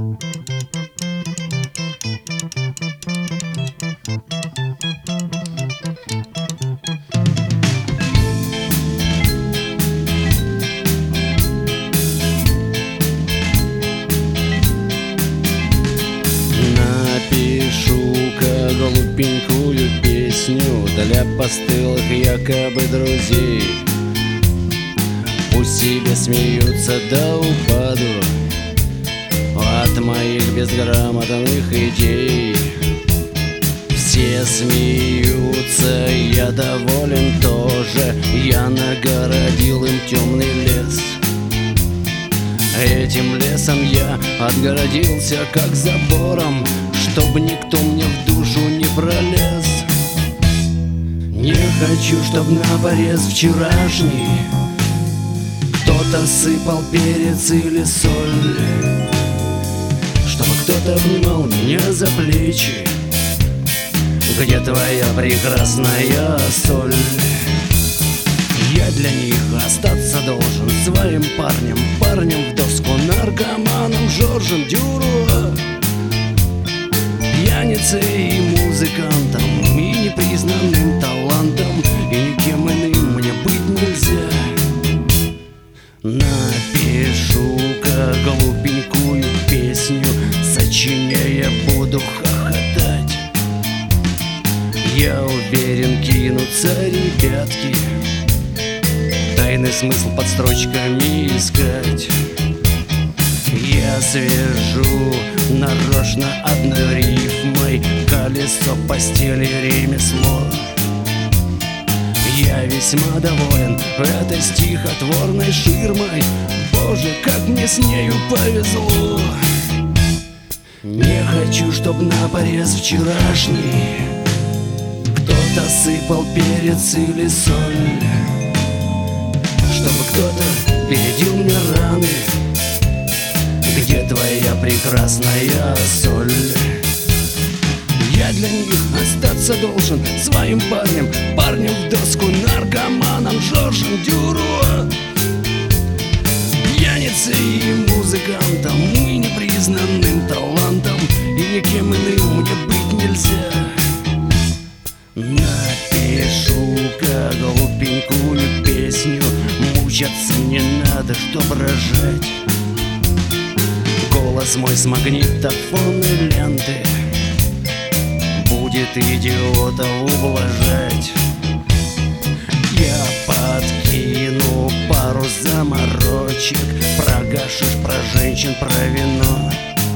Напишу-ка глупенькую песню для постылых якобы друзей. Пусть себе смеются до упаду от моих безграмотных идей. Все смеются, я доволен тоже. Я нагородил им темный лес. Этим лесом я отгородился как забором, чтобы никто мне в душу не пролез. Не хочу, чтоб на порез вчерашний кто-то сыпал перец или соль, чтобы кто-то обнимал меня за плечи. Где твоя прекрасная соль? Я для них остаться должен своим парнем, парнем в доску, наркоманом Жоржем Дюруа, пьяницей и музыкантом, и непризнанным талантом, и никем иным мне быть нельзя. Напишу-ка глупенькую песню, сочиняя буду хохотать. Я уверен, кинутся ребятки тайный смысл под строчками искать. Я свяжу нарочно одной рифмой колесо, постели, ремесло. Я весьма доволен этой стихотворной ширмой. Боже, как мне с нею повезло. Не хочу, чтоб на порез вчерашний кто-то сыпал перец или соль, чтобы кто-то бередил мне раны. Где твоя прекрасная соль? Я для них остаться должен своим парнем, парнем в доску, наркоманом Жоржем Дюруа, пьяницей и музыкантом, и непризнанным талантом, и никем иным мне быть нельзя. Напишу-ка глупенькую песню, мучаться не надо, чтоб рожать. Голос мой с магнитофонной ленты будет идиота ублажать. Я подкину пару заморочек про гашиш, про женщин, про вино.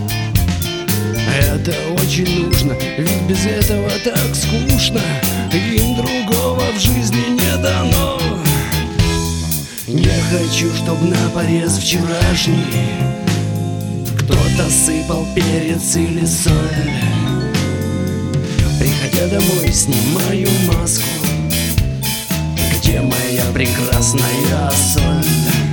Это очень нужно, ведь без этого так скучно, им другого в жизни не дано. Не хочу, чтоб на порез вчерашний кто-то сыпал перец или соль. Приходя домой, снимаю маску. Где моя прекрасная соль?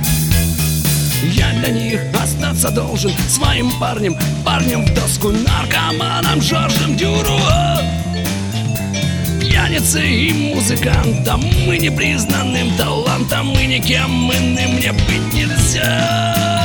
Я для них остаться должен своим парнем, парнем в доску, наркоманом Жоржем Дюруа, пьяницей и музыкантом, и непризнанным талантом, и никем иным мне быть нельзя.